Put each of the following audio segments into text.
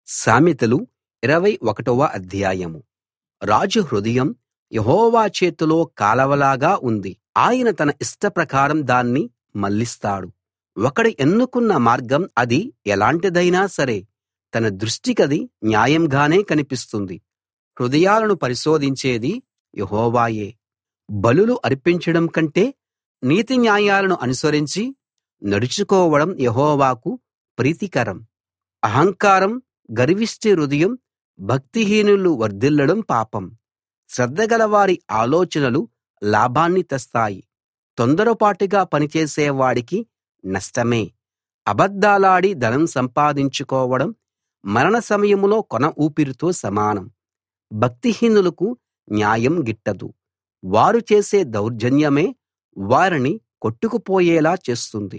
సామెతలు 21వ అధ్యాయం. రాజు హృదయం యెహోవా చేతిలో కాలవలాగా ఉంది. ఆయన తన ఇష్టప్రకారం దాన్ని మళ్లిస్తాడు. ఒకడు ఎన్నుకున్న మార్గం అది ఎలాంటిదైనా సరే తన దృష్టికది న్యాయంగానే కనిపిస్తుంది. హృదయాలను పరిశోధించేది యెహోవాయే. బలులు అర్పించడం కంటే నీతి న్యాయాలను అనుసరించి నడుచుకోవడం యెహోవాకు ప్రీతికరం. అహంకారం, గర్విష్టి హృదయం, భక్తిహీనులు వర్ధిల్లడం పాపం. శ్రద్ధగలవారి ఆలోచనలు లాభాన్ని తెస్తాయి. తొందరపాటుగా పనిచేసే వాడికి నష్టమే. అబద్ధాలాడి ధనం సంపాదించుకోవడం మరణ సమయంలో కొన ఊపిరితో సమానం. భక్తిహీనులకు న్యాయం గిట్టదు. వారు చేసే దౌర్జన్యమే వారిని కొట్టుకుపోయేలా చేస్తుంది.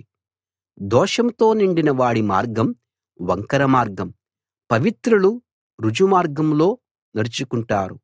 దోషంతో నిండిన వాడి మార్గం వంకర మార్గం. పవిత్రులు రుజుమార్గంలో నడుచుకుంటారు.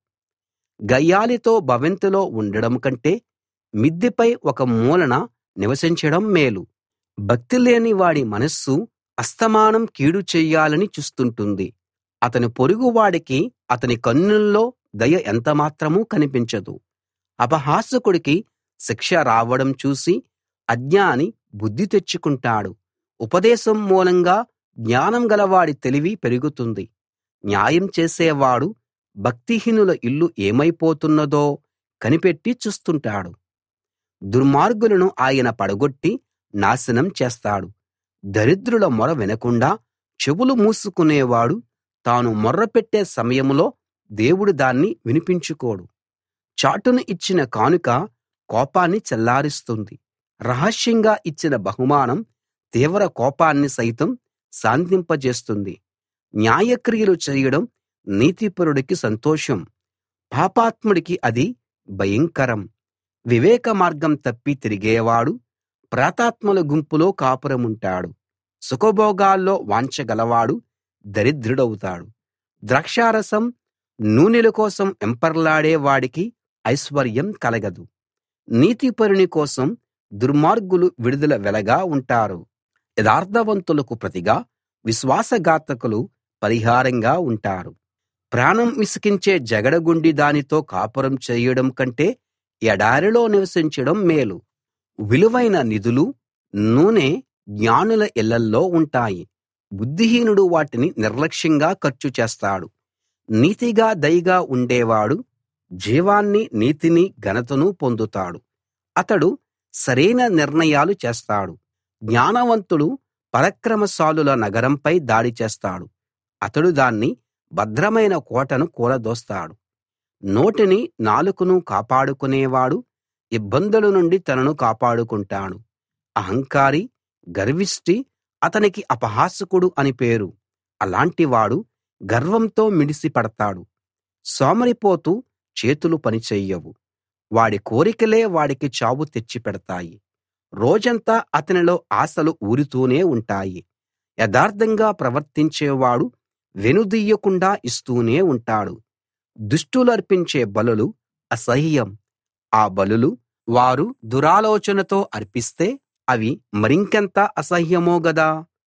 గయ్యాళితో భవంతిలో ఉండడం కంటే మిద్దెపై ఒక మూలన నివసించడం మేలు. భక్తిలేని వాడి మనస్సు అస్తమానం కీడు చెయ్యాలని చూస్తుంటుంది. అతని పొరుగువాడికి అతని కన్నుల్లో దయ ఎంతమాత్రం కనిపించదు. అపహాసకుడికి శిక్ష రావడం చూసి అజ్ఞాని బుద్ధి తెచ్చుకుంటాడు. ఉపదేశం మూలంగా జ్ఞానం గలవాడి తెలివి పెరుగుతుంది. న్యాయం చేసేవాడు భక్తిహీనుల ఇల్లు ఏమైపోతున్నదో కనిపెట్టి చూస్తుంటాడు. దుర్మార్గులను ఆయన పడగొట్టి నాశనం చేస్తాడు. దరిద్రుల మొర వినకుండా చెవులు మూసుకునేవాడు తాను మొర్రపెట్టే సమయంలో దేవుడు దాన్ని వినిపించుకోడు. చాటున ఇచ్చిన కానుక కోపాన్ని చల్లారుస్తుంది. రహస్యంగా ఇచ్చిన బహుమానం తీవ్ర కోపాన్ని సైతం శాంతింపజేస్తుంది. న్యాయక్రియలు చేయడం నీతిపరుడికి సంతోషం, పాపాత్ముడికి అది భయంకరం. వివేక మార్గం తప్పి తిరిగేవాడు ప్రేతాత్మల గుంపులో కాపురముంటాడు. సుఖభోగాల్లో వాంఛ గలవాడు దరిద్రుడవుతాడు. ద్రాక్షారసం, నూనెల కోసం వెంపర్లాడే వాడికి ఐశ్వర్యం కలగదు. నీతిపరుని కోసం దుర్మార్గులు విడుదల వెలగా ఉంటారు. యథార్థవంతులకు ప్రతిగా విశ్వాసఘాతకులు పరిహారంగా ఉంటారు. ప్రాణం విసికించే జగడగొండి దానితో కాపురం చేయడం కంటే ఎడారిలో నివసించడం మేలు. విలువైన నిధులు, నూనె జ్ఞానుల ఇళ్ళల్లో ఉంటాయి. బుద్ధిహీనుడు వాటిని నిర్లక్ష్యంగా ఖర్చు చేస్తాడు. నీతిగా దయగా ఉండేవాడు జీవాన్ని, నీతిని, ఘనతను పొందుతాడు. అతడు సరైన నిర్ణయాలు చేస్తాడు. జ్ఞానవంతుడు పరాక్రమశాలుల నగరంపై దాడి చేస్తాడు. అతడు దాన్ని భద్రమైన కోటను కూలదోస్తాడు. నోటిని, నాలుకను కాపాడుకునేవాడు ఇబ్బందుల నుండి తనను కాపాడుకుంటాడు. అహంకారి, గర్విష్టి అతనికి అపహాసకుడు అని పేరు. అలాంటివాడు గర్వంతో మిడిసి పడతాడు. సోమరిపోతు చేతులు పనిచెయ్యవు. వాడి కోరికలే వాడికి చావు తెచ్చిపెడతాయి. రోజంతా అతనిలో ఆశలు ఊరుతూనే ఉంటాయి. యథార్థంగా ప్రవర్తించేవాడు వెనుదీయకుండా ఇస్తూనే ఉంటాడు. దుష్టులర్పించే బలులు అసహ్యం. ఆ బలులు వారు దురాలోచనతో అర్పిస్తే అవి మరింకెంత అసహ్యమో గదా.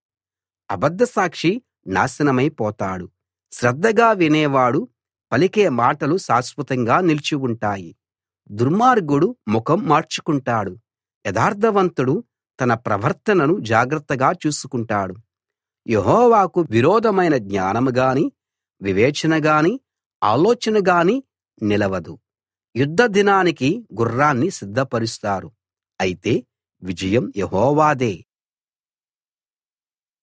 అబద్ధసాక్షి నాశనమైపోతాడు. శ్రద్ధగా వినేవాడు పలికే మాటలు శాశ్వతంగా నిలిచి ఉంటాయి. దుర్మార్గుడు ముఖం మార్చుకుంటాడు. యథార్థవంతుడు తన ప్రవర్తనను జాగ్రత్తగా చూసుకుంటాడు. యెహోవాకు విరోధమైన జ్ఞానం గాని, వివేచన గాని, ఆలోచన గాని నిలవదు. యుద్ధ దినానికి గుర్రాన్ని సిద్ధపరుస్తారు. అయితే విజయం యెహోవాదే.